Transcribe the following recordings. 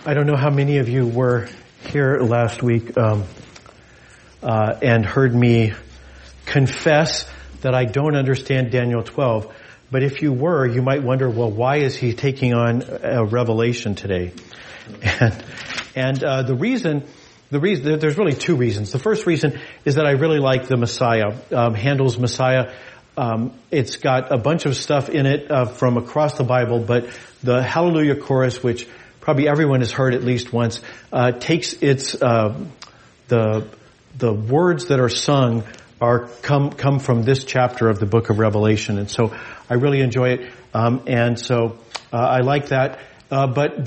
I don't know how many of you were here last week and heard me confess that I don't understand Daniel 12. But if you were, you might wonder, well, why is he taking on a revelation today? And the reason, there's really two reasons. The first reason is that I really like the Messiah, Handel's Messiah. It's got a bunch of stuff in it from across the Bible, but the Hallelujah chorus, which probably everyone has heard at least once, takes its the words that are sung come from this chapter of the book of Revelation, and so I really enjoy it, and so I like that. But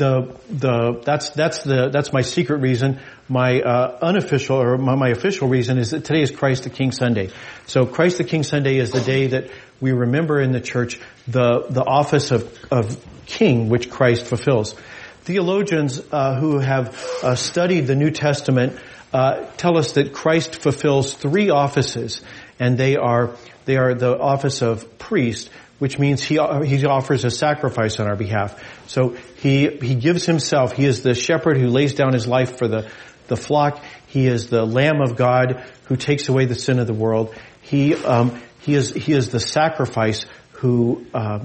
that's my secret reason. My unofficial or my official reason is that today is Christ the King Sunday. So Christ the King Sunday is the day that we remember in the church the office of king which Christ fulfills. Theologians who have studied the New Testament tell us that Christ fulfills three offices, and they are the office of priest, which means he offers a sacrifice on our behalf. So he gives himself. He is the shepherd who lays down his life for the flock. He is the Lamb of God who takes away the sin of the world. He is the sacrifice who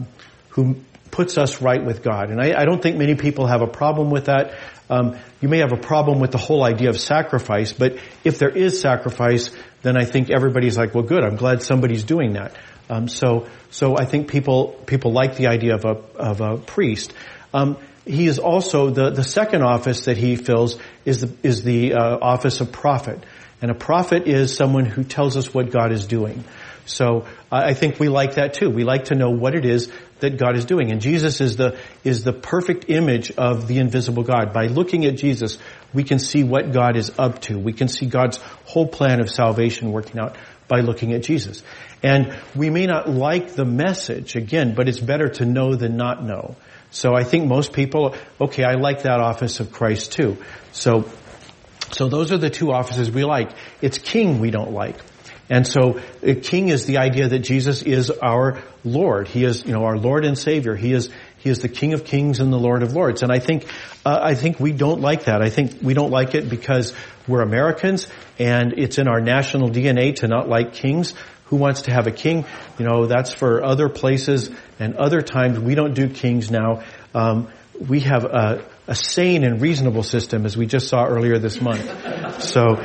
puts us right with God. And I don't think many people have a problem with that. You may have a problem with the whole idea of sacrifice, but if there is sacrifice, then I think everybody's like, well, good, I'm glad somebody's doing that. So I think people like the idea of a priest. He is also the second office that he fills is the office of prophet. And a prophet is someone who tells us what God is doing. So I think we like that too. We like to know what it is that God is doing. And Jesus is the perfect image of the invisible God. By looking at Jesus, we can see what God is up to. We can see God's whole plan of salvation working out by looking at Jesus. And we may not like the message, again, but it's better to know than not know. So I think most people, okay, I like that office of Christ too. So those are the two offices we like. It's king we don't like. And so a king is the idea that Jesus is our Lord. He is, our Lord and Savior. He is the King of Kings and the Lord of Lords. And I think we don't like that. I think we don't like it because we're Americans and it's in our national DNA to not like kings. Who wants to have a king? That's for other places and other times. We don't do kings now. We have a sane and reasonable system, as we just saw earlier this month. So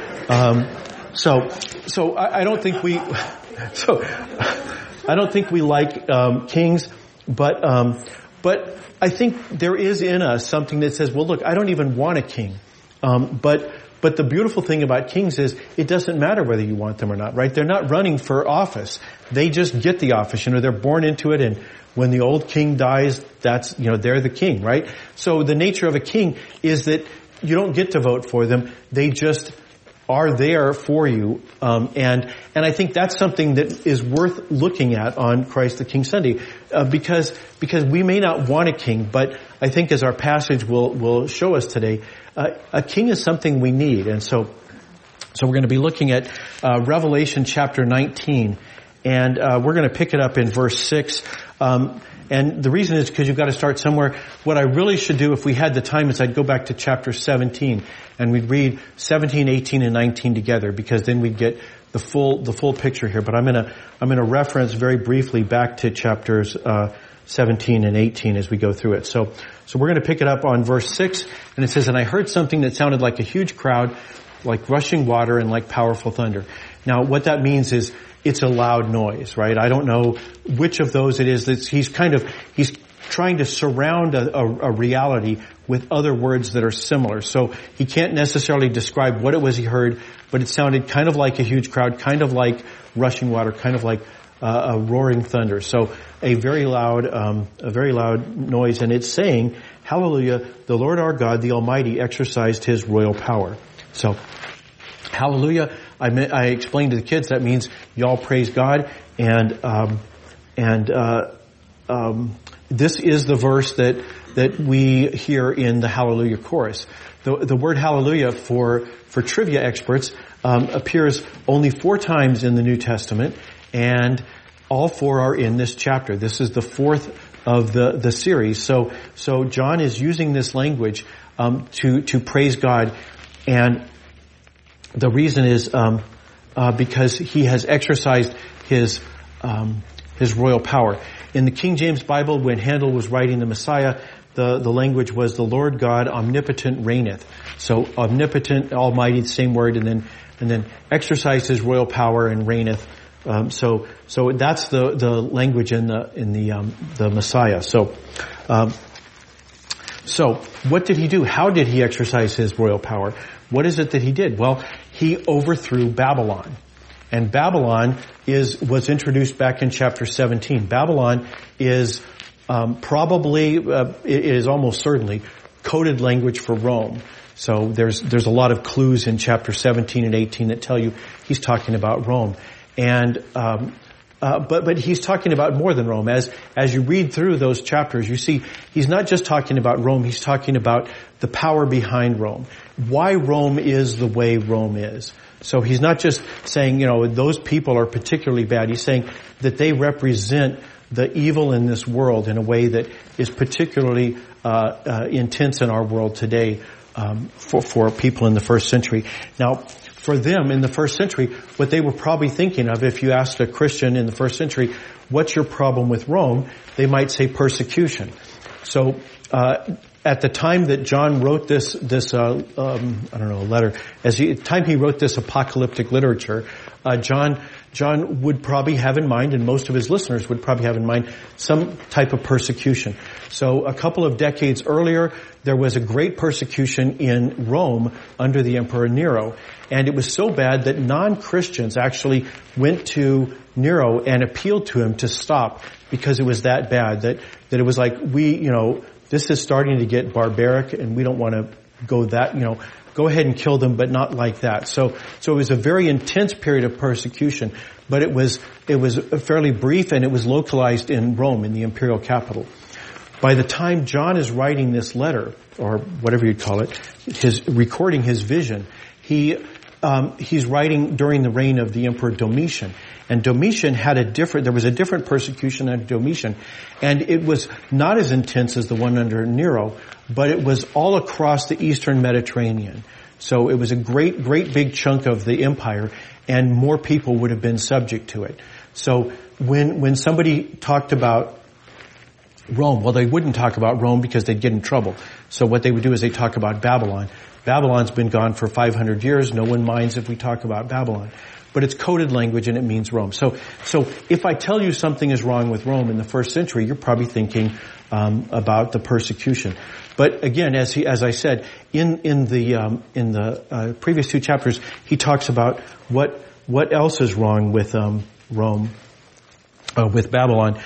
I don't think we like kings, but I think there is in us something that says, well, look, I don't even want a king. But the beautiful thing about kings is it doesn't matter whether you want them or not, right? They're not running for office. They just get the office. They're born into it, and when the old king dies, that's, they're the king, right? So the nature of a king is that you don't get to vote for them. They just are there for you. And I think that's something that is worth looking at on Christ the King Sunday, because we may not want a king, but I think as our passage will show us today, a king is something we need. And so we're going to be looking at Revelation chapter 19, and we're going to pick it up in verse 6. And the reason is because you've got to start somewhere. What I really should do if we had the time is I'd go back to chapter 17 and we'd read 17, 18, and 19 together, because then we'd get the full picture here. But I'm going to reference very briefly back to chapters 17 and 18 as we go through it. So we're going to pick it up on verse 6, and it says, "And I heard something that sounded like a huge crowd, like rushing water and like powerful thunder." Now what that means is it's a loud noise, right? I don't know which of those it is. He's trying to surround a reality with other words that are similar. So he can't necessarily describe what it was he heard, but it sounded kind of like a huge crowd, kind of like rushing water, kind of like a roaring thunder. So a very loud noise, and it's saying, "Hallelujah, the Lord our God, the Almighty, exercised His royal power." So, hallelujah. I explained to the kids that means y'all praise God, and this is the verse that we hear in the Hallelujah chorus. The word Hallelujah for trivia experts appears only 4 times in the New Testament, and all 4 are in this chapter. This is the fourth of the series. So John is using this language to praise God, and the reason is because he has exercised his royal power. In the King James Bible, when Handel was writing the Messiah, the language was the Lord God omnipotent reigneth. So omnipotent, almighty, the same word, and then exercised his royal power and reigneth. So that's the language in the Messiah. So what did he do? How did he exercise his royal power? What is it that he did? Well, he overthrew Babylon. And Babylon was introduced back in chapter 17. Babylon is probably, it is almost certainly coded language for Rome. So there's a lot of clues in chapter 17 and 18 that tell you he's talking about Rome. And but he's talking about more than Rome. As you read through those chapters, you see he's not just talking about Rome, he's talking about the power behind Rome. Why Rome is the way Rome is. So he's not just saying, those people are particularly bad. He's saying that they represent the evil in this world in a way that is particularly intense in our world today for people in the first century. Now, for them in the first century, what they were probably thinking of, if you asked a Christian in the first century, what's your problem with Rome? They might say persecution. So, at the time that John wrote this letter, time he wrote this apocalyptic literature, John would probably have in mind, and most of his listeners would probably have in mind, some type of persecution. So a couple of decades earlier, there was a great persecution in Rome under the Emperor Nero. And it was so bad that non-Christians actually went to Nero and appealed to him to stop because it was that bad, that it was like, this is starting to get barbaric and we don't want to go that, go ahead and kill them, but not like that. So it was a very intense period of persecution, but it was fairly brief, and it was localized in Rome, in the imperial capital. By the time John is writing this letter, or whatever you'd call it, recording his vision, he's writing during the reign of the Emperor Domitian. And Domitian there was a different persecution under Domitian, and it was not as intense as the one under Nero, but it was all across the eastern Mediterranean. So it was a great big chunk of the empire, and more people would have been subject to it. So when somebody talked about Rome, well, they wouldn't talk about Rome because they'd get in trouble. So what they would do is they talk about Babylon. Babylon's been gone for 500 years. No one minds if we talk about Babylon. But it's coded language and it means Rome. So if I tell you something is wrong with Rome in the first century, you're probably thinking about the persecution. But again, as I said, in the previous two chapters, he talks about what else is wrong with Rome, with Babylon.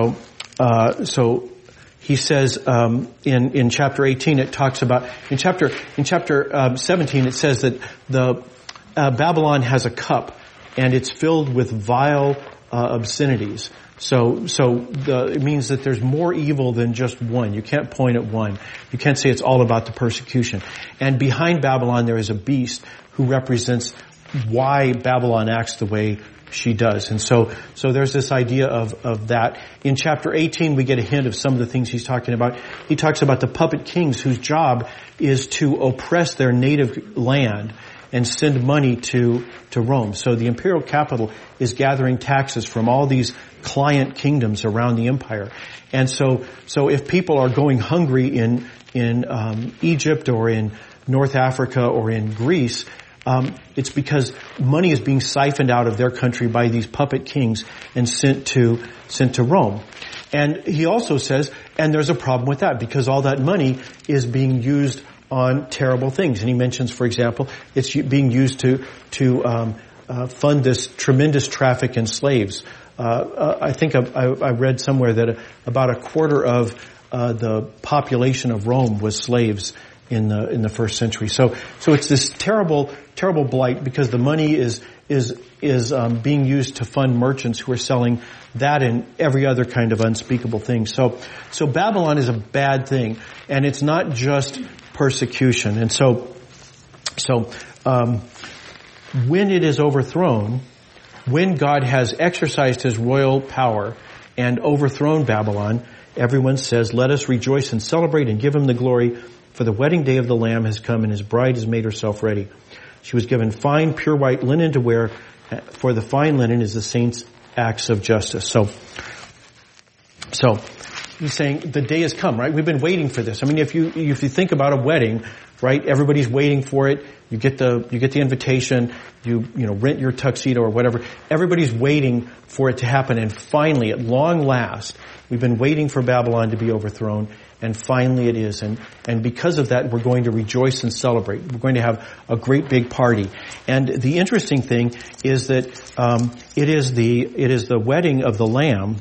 So he says in chapter 18, it talks about in chapter 17, it says that the Babylon has a cup, and it's filled with vile obscenities. So it means that there's more evil than just one. You can't point at one. You can't say it's all about the persecution. And behind Babylon, there is a beast who represents why Babylon acts the way she does. And so there's this idea of that. In chapter 18, we get a hint of some of the things he's talking about. He talks about the puppet kings whose job is to oppress their native land and send money to Rome. So the imperial capital is gathering taxes from all these client kingdoms around the empire. And so if people are going hungry in Egypt or in North Africa or in Greece, it's because money is being siphoned out of their country by these puppet kings and sent to Rome. And he also says, and there's a problem with that because all that money is being used on terrible things. And he mentions, for example, it's being used to fund this tremendous traffic in slaves. I think I read somewhere that about a quarter of the population of Rome was slaves in the first century. So it's this terrible blight because the money is being used to fund merchants who are selling that and every other kind of unspeakable thing. So Babylon is a bad thing, and it's not just persecution. And so when it is overthrown, when God has exercised his royal power and overthrown Babylon, everyone says, "Let us rejoice and celebrate and give him the glory, for the wedding day of the Lamb has come and his bride has made herself ready. She was given fine, pure white linen to wear, for the fine linen is the saints' acts of justice." So he's saying the day has come, right? We've been waiting for this. I mean, if you think about a wedding, right? Everybody's waiting for it. You get the invitation. You rent your tuxedo or whatever. Everybody's waiting for it to happen. And finally, at long last, we've been waiting for Babylon to be overthrown. And finally it is. And because of that, we're going to rejoice and celebrate. We're going to have a great big party. And the interesting thing is that, it is the wedding of the Lamb,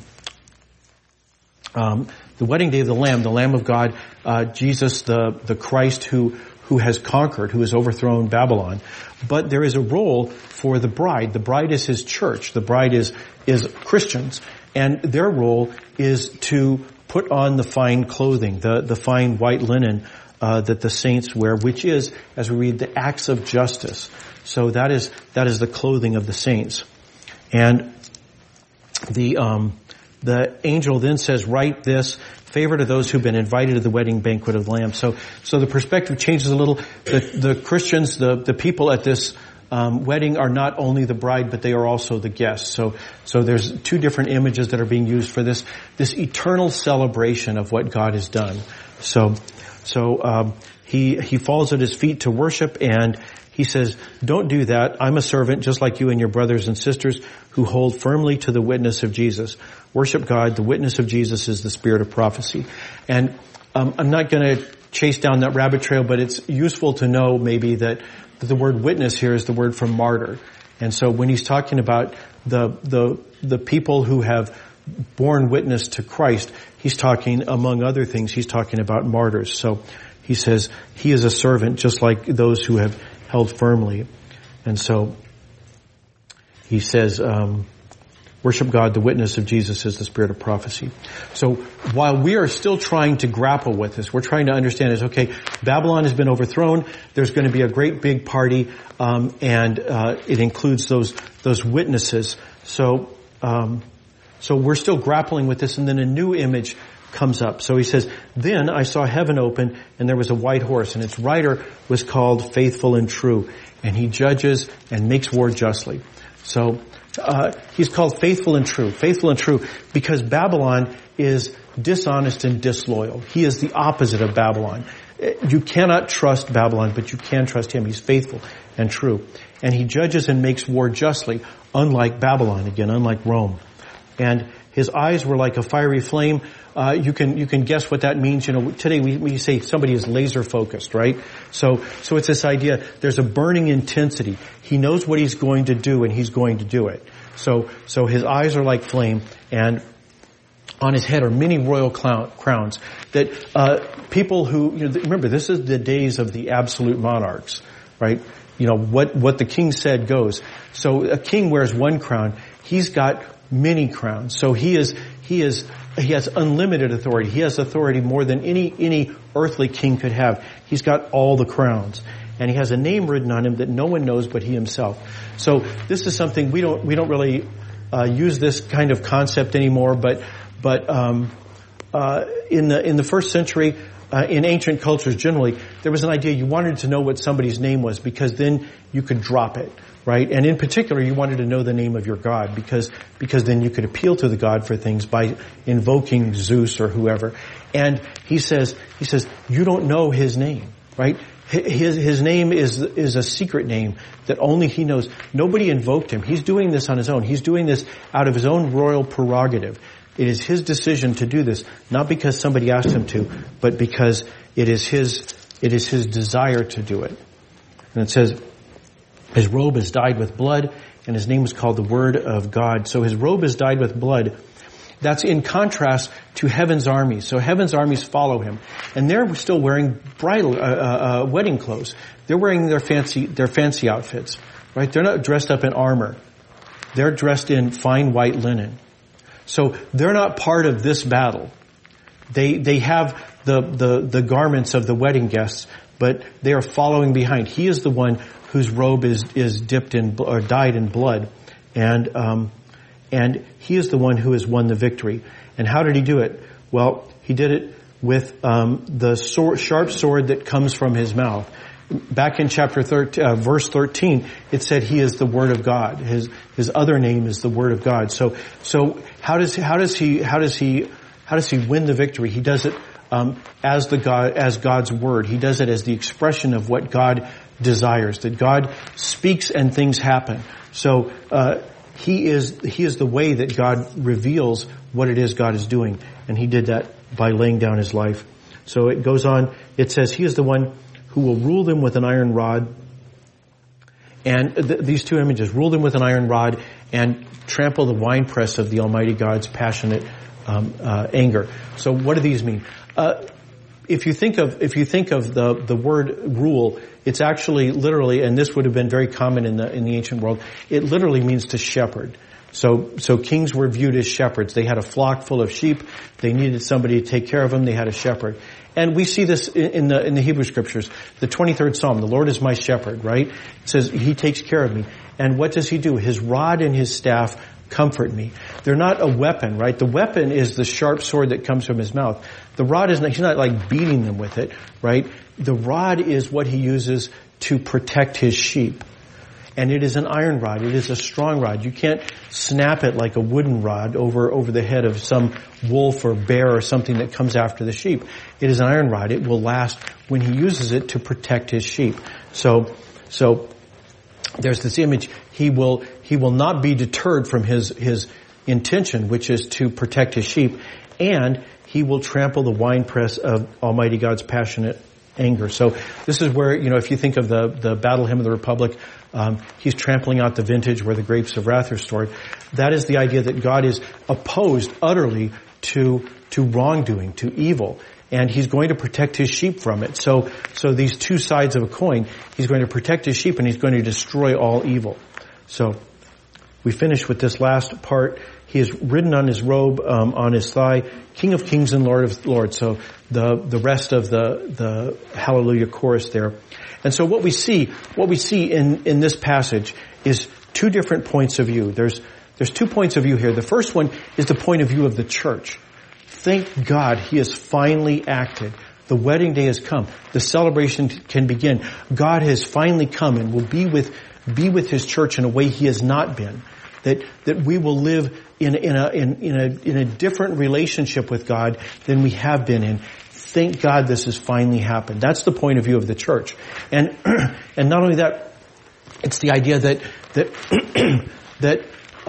the wedding day of the Lamb of God, Jesus, the Christ who has conquered, who has overthrown Babylon. But there is a role for the bride. The bride is his church. The bride is Christians. And their role is to put on the fine clothing, the fine white linen, that the saints wear, which is, as we read, the acts of justice. So that is the clothing of the saints. And the angel then says, "Write this, favor to those who've been invited to the wedding banquet of the Lamb." So the perspective changes a little. The Christians, the people at this wedding are not only the bride, but they are also the guests. So there's two different images that are being used for this eternal celebration of what God has done. So he falls at his feet to worship, and he says, "Don't do that. I'm a servant just like you and your brothers and sisters who hold firmly to the witness of Jesus. Worship God. The witness of Jesus is the spirit of prophecy." And I'm not going to chase down that rabbit trail, but it's useful to know maybe that the word witness here is the word for martyr. And so when he's talking about the people who have borne witness to Christ, he's talking, among other things, he's talking about martyrs. So he says he is a servant just like those who have held firmly. And so he says, worship God, the witness of Jesus is the spirit of prophecy. So while we are still trying to grapple with this, we're trying to understand is, okay, Babylon has been overthrown, there's going to be a great big party, and it includes those witnesses. So we're still grappling with this, and then a new image comes up. So he says, "Then I saw heaven open, and there was a white horse, and its rider was called Faithful and True, and he judges and makes war justly." So he's called Faithful and True because Babylon is dishonest and disloyal. He is the opposite of Babylon. You cannot trust Babylon, but you can trust him. He's faithful and true. And he judges and makes war justly, unlike Babylon, again, unlike Rome. And his eyes were like a fiery flame. You can guess what that means. Today we say somebody is laser focused, right? So it's this idea, there's a burning intensity. He knows what he's going to do, and he's going to do it. So his eyes are like flame, and on his head are many royal crowns. That people who, remember, this is the days of the absolute monarchs, right? What the king said goes. So a king wears one crown. He's got many crowns. So he has unlimited authority. He has authority more than any earthly king could have. He's got all the crowns. And he has a name written on him that no one knows but he himself. So this is something we don't really use this kind of concept anymore, but in the first century, in ancient cultures generally, there was an idea you wanted to know what somebody's name was because then you could drop it, right? And in particular, you wanted to know the name of your god because then you could appeal to the god for things by invoking Zeus or whoever. And he says, you don't know his name, right? His name is a secret name that only he knows. Nobody invoked him. He's doing this on his own. He's doing this out of his own royal prerogative. It is his decision to do this, not because somebody asked him to, but because it is his desire to do it. And it says, his robe is dyed with blood, and his name is called the Word of God. So his robe is dyed with blood. That's in contrast to heaven's armies. So heaven's armies follow him, and they're still wearing bridal, wedding clothes. They're wearing their fancy outfits, right? They're not dressed up in armor. They're dressed in fine white linen. So they're not part of this battle. They have the garments of the wedding guests, but they are following behind. He is the one whose robe is dipped in or dyed in blood, and he is the one who has won the victory. And how did he do it? Well, he did it with the sharp sword that comes from his mouth. Back in chapter verse 13, it said he is the Word of God. His other name is the Word of God. So how does he win the victory? He does it as God's Word. He does it as the expression of what God desires. That God speaks and things happen. So he is the way that God reveals what it is God is doing, and he did that by laying down his life. So it goes on. It says he is the one who will rule them with an iron rod. And these two images, rule them with an iron rod and trample the winepress of the Almighty God's passionate anger. So what do these mean? If you think of the word rule, it's actually literally, and this would have been very common in the ancient world, it literally means to shepherd. So kings were viewed as shepherds. They had a flock full of sheep. They needed somebody to take care of them. They had a shepherd. And we see this in the Hebrew scriptures. The 23rd Psalm, the Lord is my shepherd, right? It says he takes care of me. And what does he do? His rod and his staff comfort me. They're not a weapon, right? The weapon is the sharp sword that comes from his mouth. The rod is not, he's not like beating them with it, right? The rod is what he uses to protect his sheep. And it is an iron rod. It is a strong rod. You can't snap it like a wooden rod over the head of some wolf or bear or something that comes after the sheep. It is an iron rod. It will last when he uses it to protect his sheep. So there's this image. He will not be deterred from his intention, which is to protect his sheep, and he will trample the winepress of Almighty God's passionate anger. So this is where, if you think of the Battle Hymn of the Republic, he's trampling out the vintage where the grapes of wrath are stored. That is the idea that God is opposed utterly to wrongdoing, to evil. And he's going to protect his sheep from it. So these two sides of a coin, he's going to protect his sheep and he's going to destroy all evil. So we finish with this last part. He is written on his robe, on his thigh, King of Kings and Lord of Lords. So the rest of the Hallelujah chorus there. And so what we see in this passage is two different points of view. There's 2 points of view here. The first one is the point of view of the church. Thank God he has finally acted. The wedding day has come. The celebration can begin. God has finally come and will be with his church in a way he has not been. That we will live in a different relationship with God than we have been in. Thank God this has finally happened. That's the point of view of the church. And not only that, it's the idea that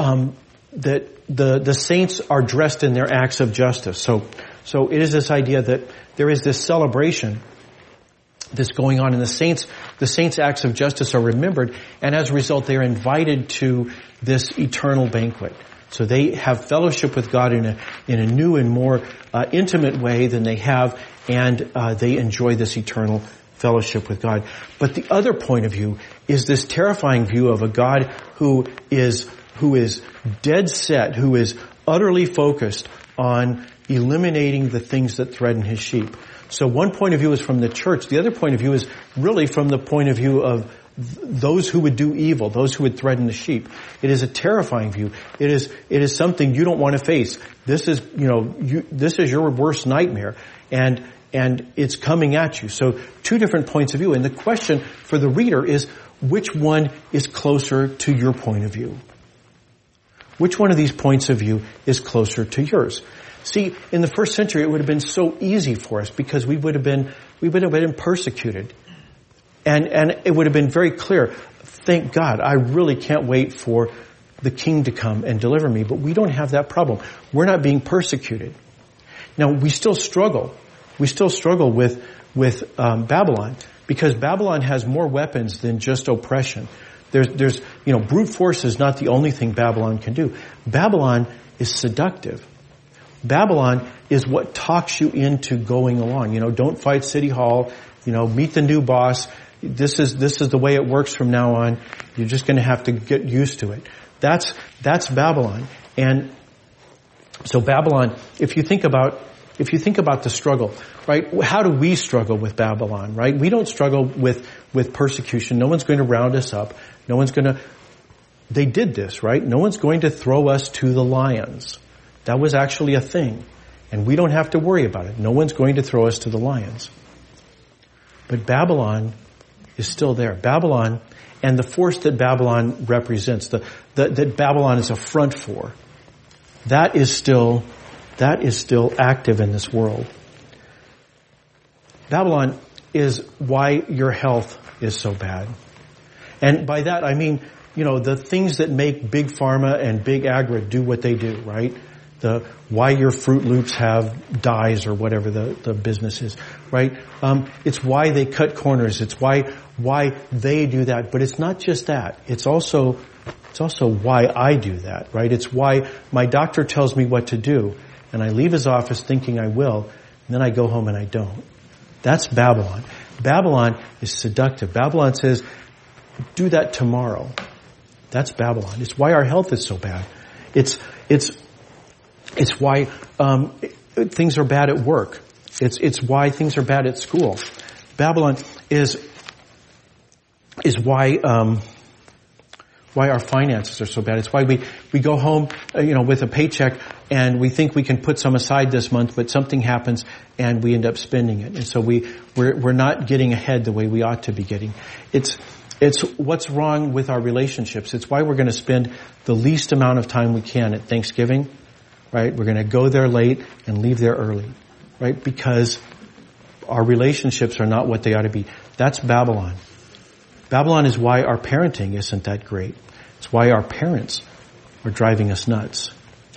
the saints are dressed in their acts of justice. So it is this idea that there is this celebration that's going on, and the saints' acts of justice are remembered, and as a result they are invited to this eternal banquet. So they have fellowship with God in a new and more intimate way than they have, and they enjoy this eternal fellowship with God. But the other point of view is this terrifying view of a God who is dead set, who is utterly focused on eliminating the things that threaten his sheep. So one point of view is from the church. The other point of view is really from the point of view of those who would do evil, those who would threaten the sheep. It is a terrifying view. It is something you don't want to face. This is your worst nightmare, and it's coming at you. So 2 different points of view. And the question for the reader is, which one is closer to your point of view? Which one of these points of view is closer to yours? See, in the first century, it would have been so easy for us because we would have been persecuted. And it would have been very clear, thank God, I really can't wait for the king to come and deliver me. But we don't have that problem. We're not being persecuted. Now, we still struggle. We still struggle with Babylon, because Babylon has more weapons than just oppression. There's brute force is not the only thing Babylon can do. Babylon is seductive. Babylon is what talks you into going along. Don't fight City Hall. Meet the new boss. This is the way it works from now on. You're just going to have to get used to it. That's Babylon. And so Babylon, if you think about the struggle, right? How do we struggle with Babylon, right? We don't struggle with persecution. No one's going to round us up. They did this, right? No one's going to throw us to the lions. That was actually a thing. And we don't have to worry about it. No one's going to throw us to the lions. But Babylon is still there. Babylon, and the force that Babylon represents, that Babylon is a front for, that is still active in this world. Babylon is why your health is so bad. And by that I mean, the things that make Big Pharma and Big Agri do what they do, right? Why your Fruit Loops have dyes or whatever the business is, right? It's why they cut corners. It's why they do that. But it's not just that. It's also why I do that, right? It's why my doctor tells me what to do, and I leave his office thinking I will, and then I go home and I don't. That's Babylon. Babylon is seductive. Babylon says, do that tomorrow. That's Babylon. It's why our health is so bad. It's why things are bad at work. It's why things are bad at school. Babylon is why our finances are so bad. It's why we go home, with a paycheck, and we think we can put some aside this month, but something happens and we end up spending it. And so we're not getting ahead the way we ought to be getting. It's what's wrong with our relationships. It's why we're going to spend the least amount of time we can at Thanksgiving, right? We're going to go there late and leave there early, right? Because our relationships are not what they ought to be. That's Babylon. Babylon is why our parenting isn't that great. It's why our parents are driving us nuts.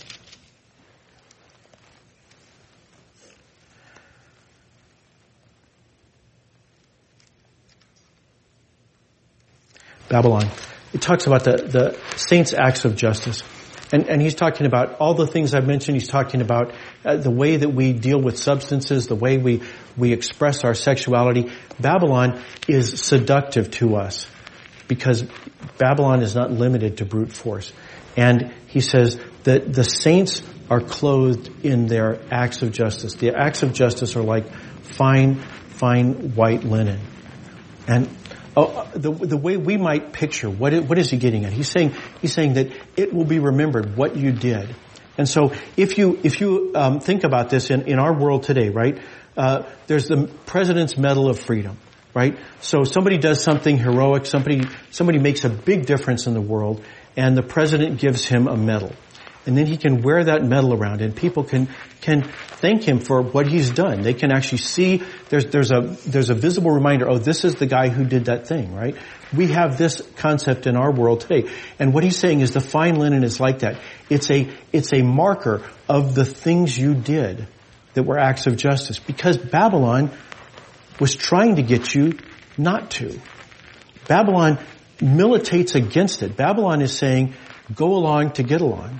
Babylon. It talks about the saints' acts of justice. And he's talking about all the things I've mentioned. He's talking about the way that we deal with substances, the way we express our sexuality. Babylon is seductive to us because Babylon is not limited to brute force. And he says that the saints are clothed in their acts of justice. The acts of justice are like fine white linen. And the way we might picture, what is he getting at? He's saying that it will be remembered what you did. And so if you think about this in our world today, right? There's the President's Medal of Freedom, right? So somebody does something heroic, somebody makes a big difference in the world, and the president gives him a medal. And then he can wear that medal around, and people can thank him for what he's done. They can actually see there's a visible reminder, oh, this is the guy who did that thing, right? We have this concept in our world today. And what he's saying is the fine linen is like that. It's a marker of the things you did that were acts of justice. Because Babylon was trying to get you not to. Babylon militates against it. Babylon is saying, go along to get along.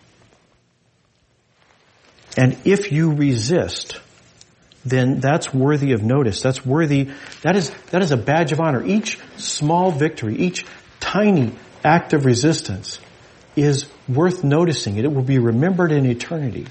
And if you resist, then that's worthy of notice. That is a badge of honor. Each small victory, each tiny act of resistance is worth noticing. It will be remembered in eternity.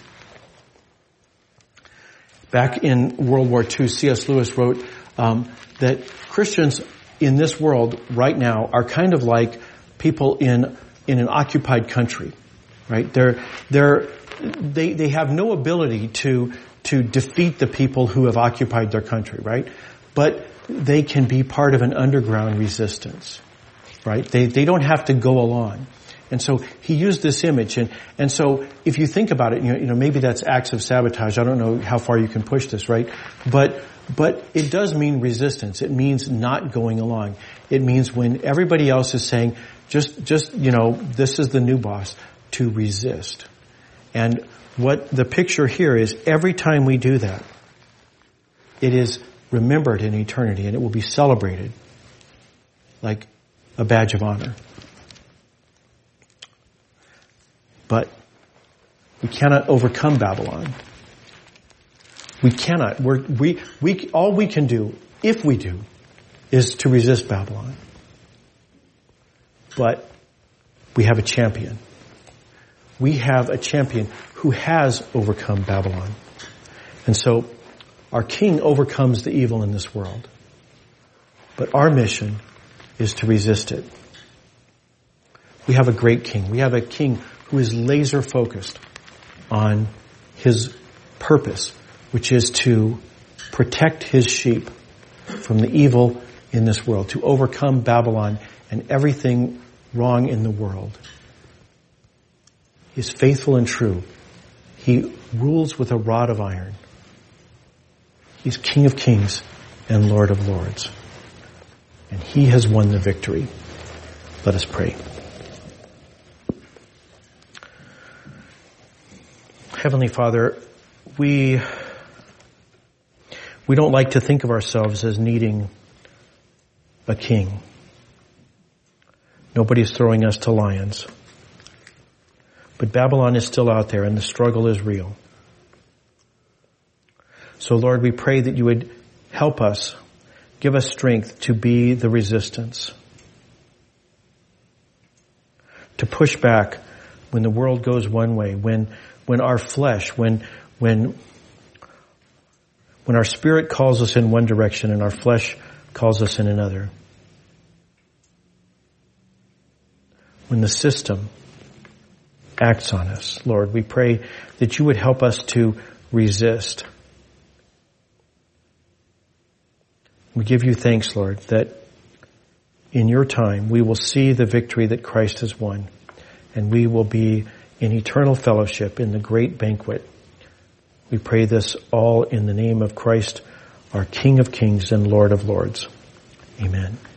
Back in World War II, C.S. Lewis wrote that Christians in this world right now are kind of like people in an occupied country, right? They have no ability to defeat the people who have occupied their country, right? But they can be part of an underground resistance, right? They don't have to go along. And so he used this image, and so if you think about it, maybe that's acts of sabotage. I don't know how far you can push this, right? But it does mean resistance. It means not going along. It means when everybody else is saying, just this is the new boss, to resist. And what the picture here is, every time we do that, it is remembered in eternity, and it will be celebrated like a badge of honor. But we cannot overcome Babylon. We cannot. All we can do, if we do, is to resist Babylon. But we have a champion. We have a champion who has overcome Babylon. And so our king overcomes the evil in this world. But our mission is to resist it. We have a great king. We have a king who is laser focused on his purpose, which is to protect his sheep from the evil in this world, to overcome Babylon and everything wrong in the world. He is faithful and true. He rules with a rod of iron. He's King of Kings and Lord of Lords. And he has won the victory. Let us pray. Heavenly Father, we don't like to think of ourselves as needing a king. Nobody's throwing us to lions. But Babylon is still out there and the struggle is real. So Lord, we pray that you would help us, give us strength to be the resistance, to push back when the world goes one way, when our flesh, when our spirit calls us in one direction and our flesh calls us in another. When the system acts on us, Lord, we pray that you would help us to resist. We give you thanks, Lord, that in your time we will see the victory that Christ has won, and we will be in eternal fellowship in the great banquet. We pray this all in the name of Christ, our King of Kings and Lord of Lords. Amen.